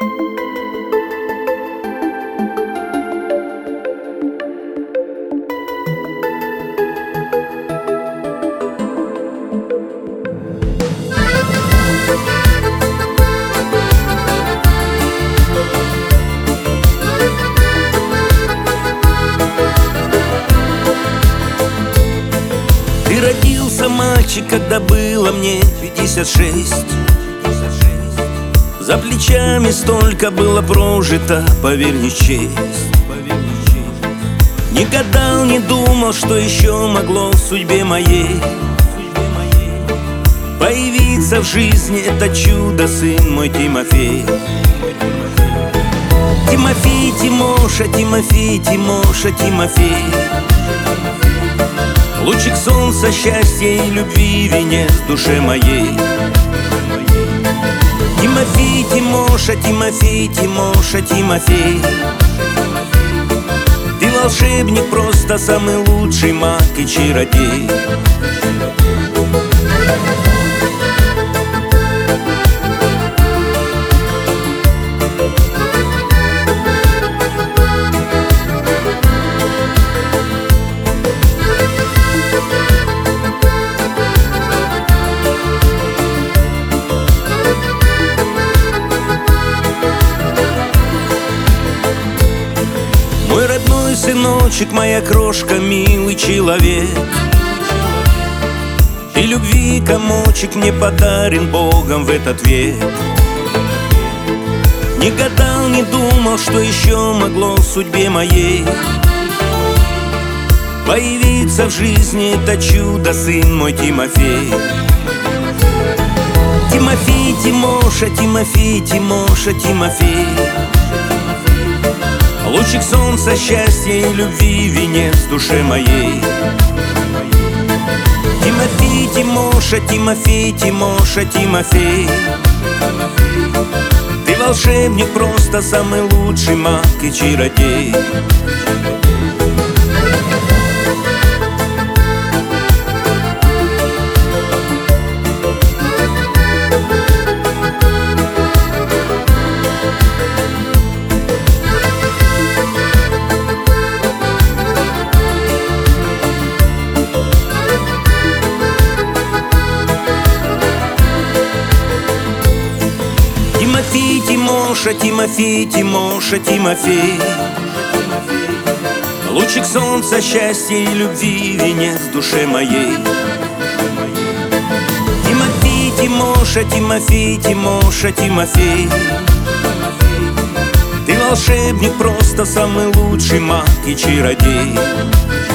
Ты родился, мальчик, когда было мне 56. За плечами столько было прожито, поверь, не честь. Не гадал, не думал, что еще могло в судьбе моей появиться в жизни это чудо, сын мой Тимофей. Тимофей, Тимоша, Тимофей, Тимоша, Тимофей. Лучик солнца, счастья и любви, венец душе моей. Тимофей, Тимоша, Тимофей, Тимоша, Тимофей. Ты волшебник, просто самый лучший маг и чародей. Мой родной сыночек, моя крошка, милый человек. И любви комочек мне подарен Богом в этот век. Не гадал, не думал, что еще могло в судьбе моей появиться в жизни это чудо, сын мой Тимофей. Тимофей, Тимоша, Тимофей, Тимоша, Тимофей. Лучик солнца, счастья и любви, венец душе моей. Тимофей, Тимоша, Тимофей, Тимоша, Тимофей. Ты волшебник, просто самый лучший маг и чародей. Тимофей, Тимоша, Тимофей, Тимоша, Тимофей. Лучик солнца, счастья и любви, венец душе моей. Тимофей, Тимоша, Тимофей, Тимоша, Тимофей. Ты волшебник, просто самый лучший маг и чародей.